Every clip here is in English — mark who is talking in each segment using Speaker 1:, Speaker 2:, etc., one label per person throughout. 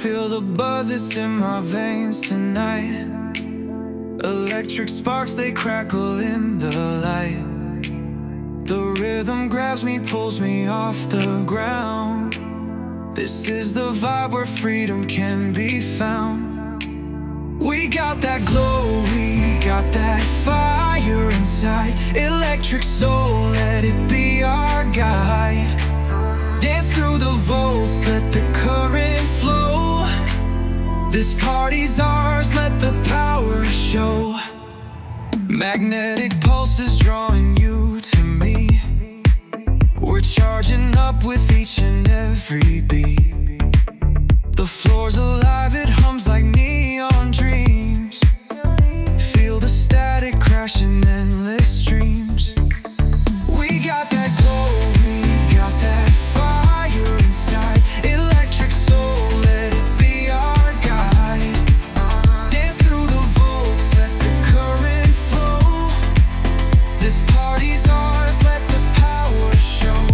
Speaker 1: Feel the buzz, it's in my veins tonight. Electric sparks, they crackle in the light. The rhythm grabs me, pulls me off the ground. This is the vibe where freedom can be found. We got that glow, we got that fire inside. Electric soul, let it be our guide. Dance through the volts, let the current flow. This party's ours, let the power show. Magnetic pulses drawing you to me. We're charging up with each and every beat. The floor's alive, it hums like neon dreams. Feel the static crashing endless streams. We got that glow, we got that fire inside. Electric soul, let it be our guide. Dance through the volts, let the current flow. This party's ours, let the power show.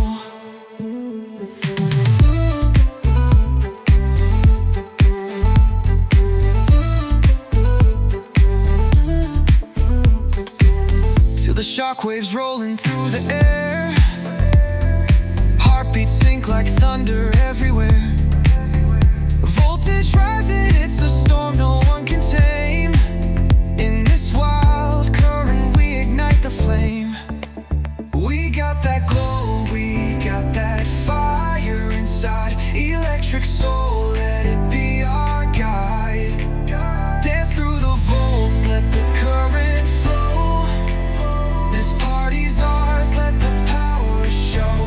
Speaker 1: The shockwaves rolling through the air. Heartbeats sync like thunder everywhere. Voltage rising, it's a storm no one can tame. In this wild current, we ignite the flame. We got that glow, we got that fire inside. Electric soul, let it be our guide. Dance through the volts, let the current flow. This party's ours, let the power show.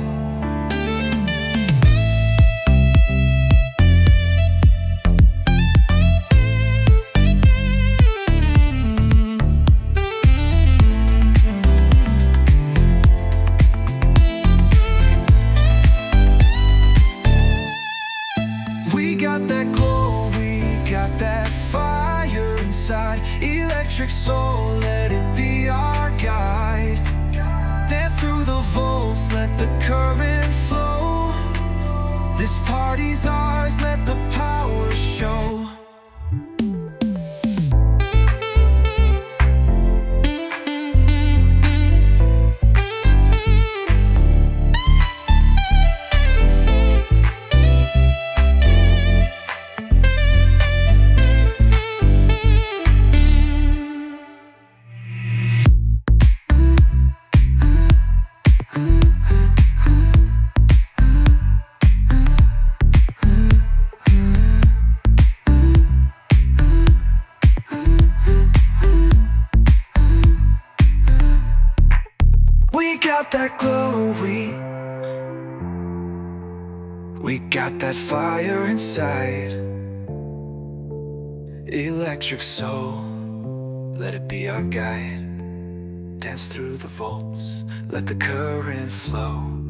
Speaker 1: We got that glow, we got that fire inside. Electric soul, let it be our guide. Dance through the volts, let the current flow. This party's ours, let the power show. We got that glow, we got that fire inside. Electric soul, let it be our guide. Dance through the volts, let the current flow.